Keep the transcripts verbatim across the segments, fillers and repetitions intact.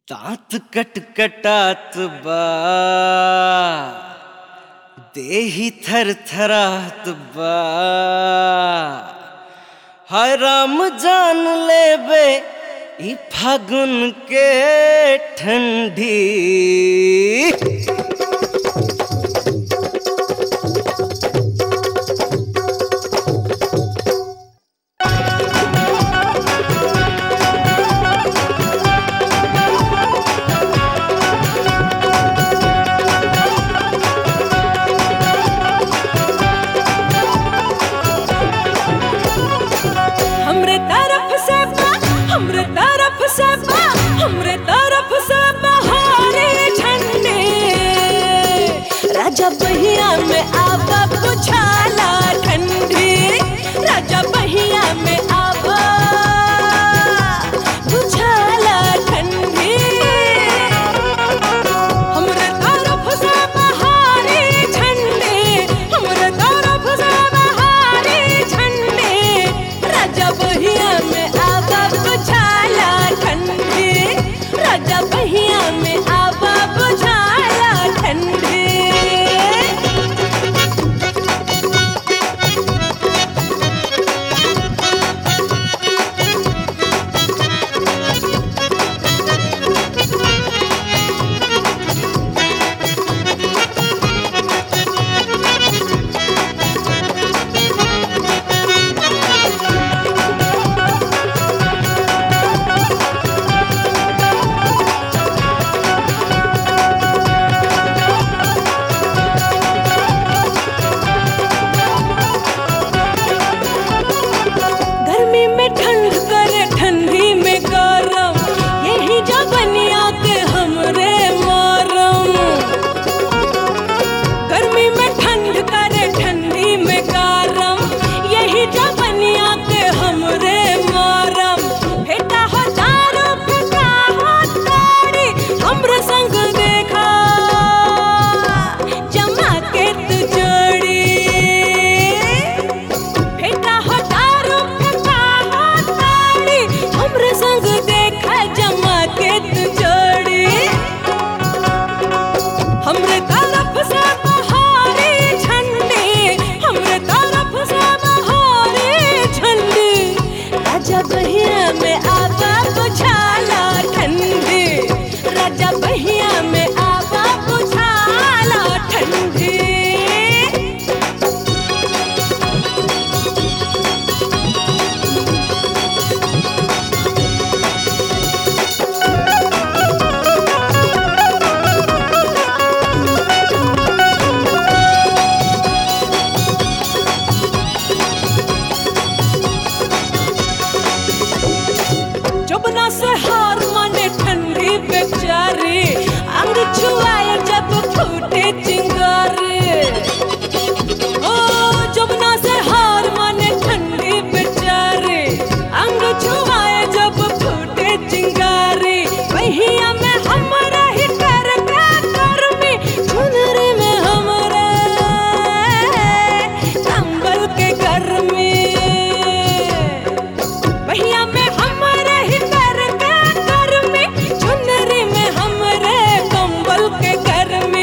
दांत कटकटात बा देही थर थरात बा। हाय राम जान लेबे ई फागुन के ठंडी। हमरे तरफ से बा हमरे तरफ से बा हमरे तरफ से बहारे झंडे। राजा बहिया में आवा बुझाला ठंडी। राजा बहिया में आवा बुझाला ठंडी। हमरे तरफ से बहारे झंडे हमरे तरफ से बहारे झंडे। राजा बहिया में आवा बुझाला ठंडी। राजा बहिया में आवा बुझाला ठंडी। गर्मी में ठंड करे ठंडी में गरम। यही जवनिया के हमरे मरम। गर्मी में ठंड करे ठंडी में गरम। यही जवनिया के हमरे मरम। फेटा हो दारू फेटा हो ताड़ी हमरे संग देखा जमा के तू जोड़ी। फेटा हो दारू फेटा हो ताड़ी हमरे संग देखा जमा के तू जोड़ी। हमरे तरफ से बहारे झंडे हमरे तरफ से बहारे झंडे। राजा बहिया में आवा बुझाला ठंडी। राजा बहिया में आवा बुझाला ठंडी। जुबना से हार माने ठंडी बेचारी। अंग छुआए जब फूटे चिंगारी। ओ जुबना से हार माने ठंडी बेचारी। अंग छुआए जब फूटे चिंगारी। बहिया में हमरा ही कर का गर्मी। चुनरी में हमरा कंबल के गर्मी। बहिया में हमरा ही कर का गर्मी। चुनरी में हमरे कंबल के गर्मी।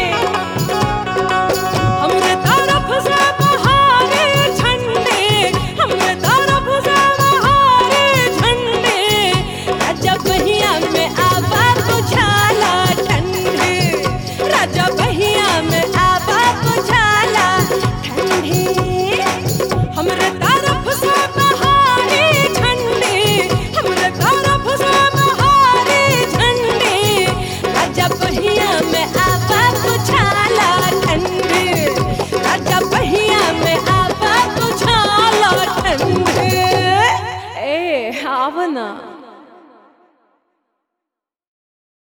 हमरे तरफ से बहारे झंडे हमरे तरफ से बहारे झंडे। राजा बहिया में आवा बुझाला ठंडी। राजा बहिया में आवा बुझाला ठंडी। हमरे तरफ से बहारे झंडे हमरे तरफ से बहारे झंडे। राजा बहिया में आवा बुझाला ठंडी। राजा बहिया में आवा बुझाला ठंडी। ए आवा ना।